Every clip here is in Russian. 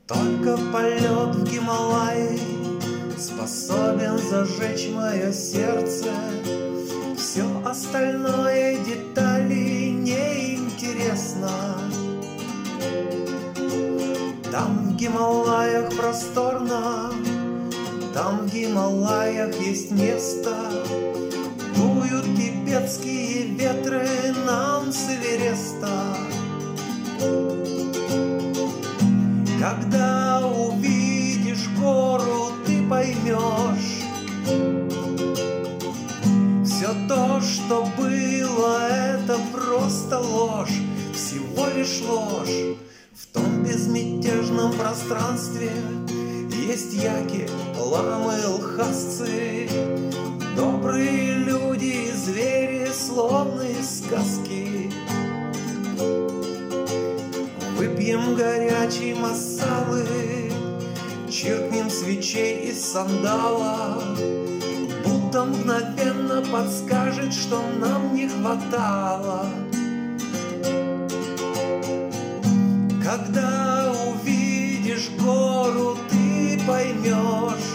Только полет в Гималаи способен зажечь мое сердце. Все остальное детали неинтересно. Там в Гималаях просторно, там в Гималаях есть место. Дуют тибетские ветры нам с Эвереста. Когда увидишь гору, ты поймешь, все то, что было, это просто ложь, всего лишь ложь. В том безмятежном пространстве есть яки, ламы, лхасцы, добрые люди, звери, словно из сказки. Выпьем горячей масалы, чиркнем свечей из сандала. Будто мгновенно подскажет, что нам не хватало. Когда увидишь гору, ты поймешь,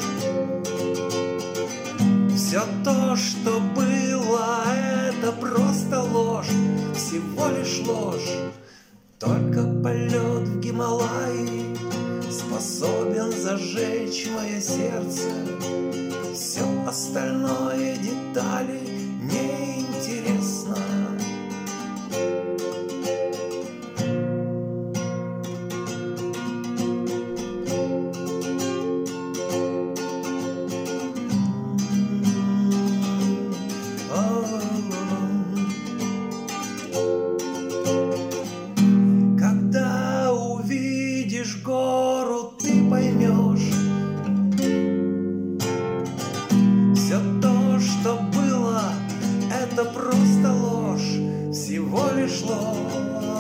все то, что было, это просто ложь, всего лишь ложь. Только полет в Гималаи способен зажечь мое сердце. Все остальное детали неинтересно. Когда увидишь гору, ты поймешь, все то, что было, это просто ложь, всего лишь ложь.